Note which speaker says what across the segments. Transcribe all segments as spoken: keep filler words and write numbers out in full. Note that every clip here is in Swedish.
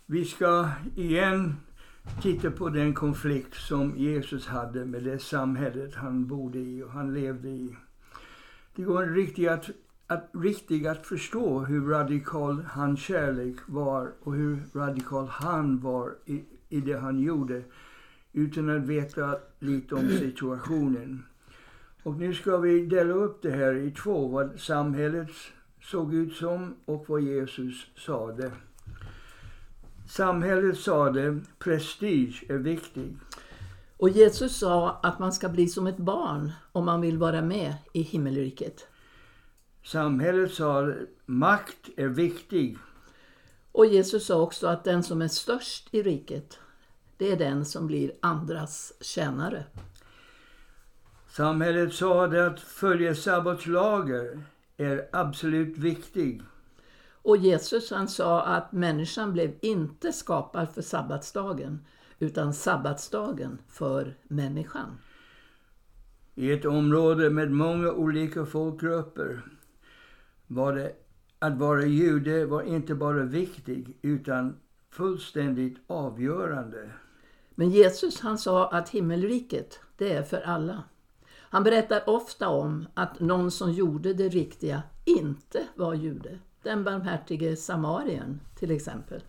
Speaker 1: Vi ska igen titta på den konflikt som Jesus hade med det samhället han bodde i och han levde i. Det går riktigt att, att, riktigt att förstå hur radikal hans kärlek var och hur radikal han var i, i det han gjorde utan att veta lite om situationen. Och nu ska vi dela upp det här i två, vad samhället såg ut som och vad Jesus sade. Samhället sade prestige är viktig.
Speaker 2: Och Jesus sa att man ska bli som ett barn om man vill vara med i himmelriket.
Speaker 1: Samhället sa makt är viktig.
Speaker 2: Och Jesus sa också att den som är störst i riket, det är den som blir andras tjänare.
Speaker 1: Samhället sa att följa sabbatslagar är absolut viktig.
Speaker 2: Och Jesus han sa att människan blev inte skapad för sabbatsdagen utan sabbatsdagen för människan.
Speaker 1: I ett område med många olika folkgrupper var det att vara jude var inte bara viktig utan fullständigt avgörande.
Speaker 2: Men Jesus han sa att himmelriket det är för alla. Han berättar ofta om att någon som gjorde det riktiga inte var jude. Den barmhärtige samarien till exempel.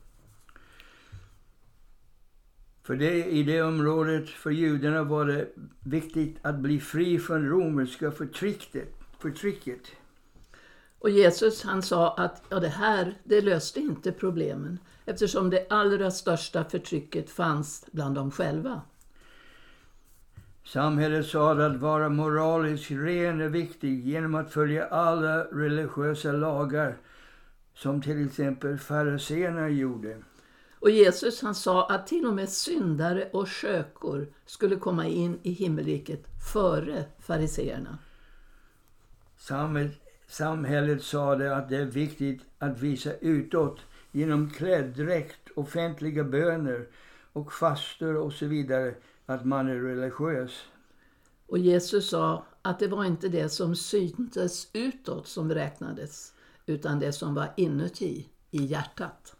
Speaker 1: För det, i det området för judarna var det viktigt att bli fri från romerska förtrycket. förtrycket.
Speaker 2: Och Jesus han sa att ja, det här det löste inte problemen eftersom det allra största förtrycket fanns bland dem själva.
Speaker 1: Samhället sa att vara moraliskt ren är viktigt genom att följa alla religiösa lagar som till exempel fariséerna gjorde.
Speaker 2: Och Jesus han sa att till och med syndare och skökor skulle komma in i himmelriket före fariséerna.
Speaker 1: Samhället, samhället sa det att det är viktigt att visa utåt genom kläddräkt, offentliga böner och fastor och så vidare att man är religiös.
Speaker 2: Och Jesus sa att det var inte det som syntes utåt som räknades utan det som var inuti i hjärtat.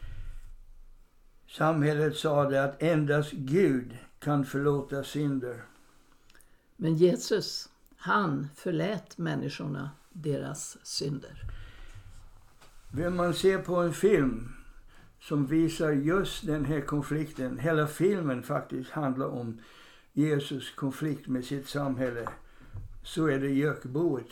Speaker 1: Samhället sa det att endast Gud kan förlåta synder.
Speaker 2: Men Jesus, han förlät människorna deras synder.
Speaker 1: Vill man se på en film som visar just den här konflikten, hela filmen faktiskt handlar om Jesus konflikt med sitt samhälle, så är det Gökboet.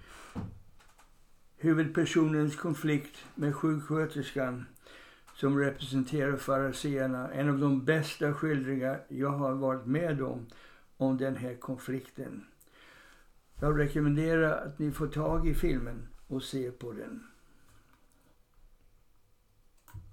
Speaker 1: Huvudpersonens konflikt med sjuksköterskan som representerar fariséerna. En av de bästa skildringar jag har varit med om om den här konflikten. Jag rekommenderar att ni får tag i filmen och se på den.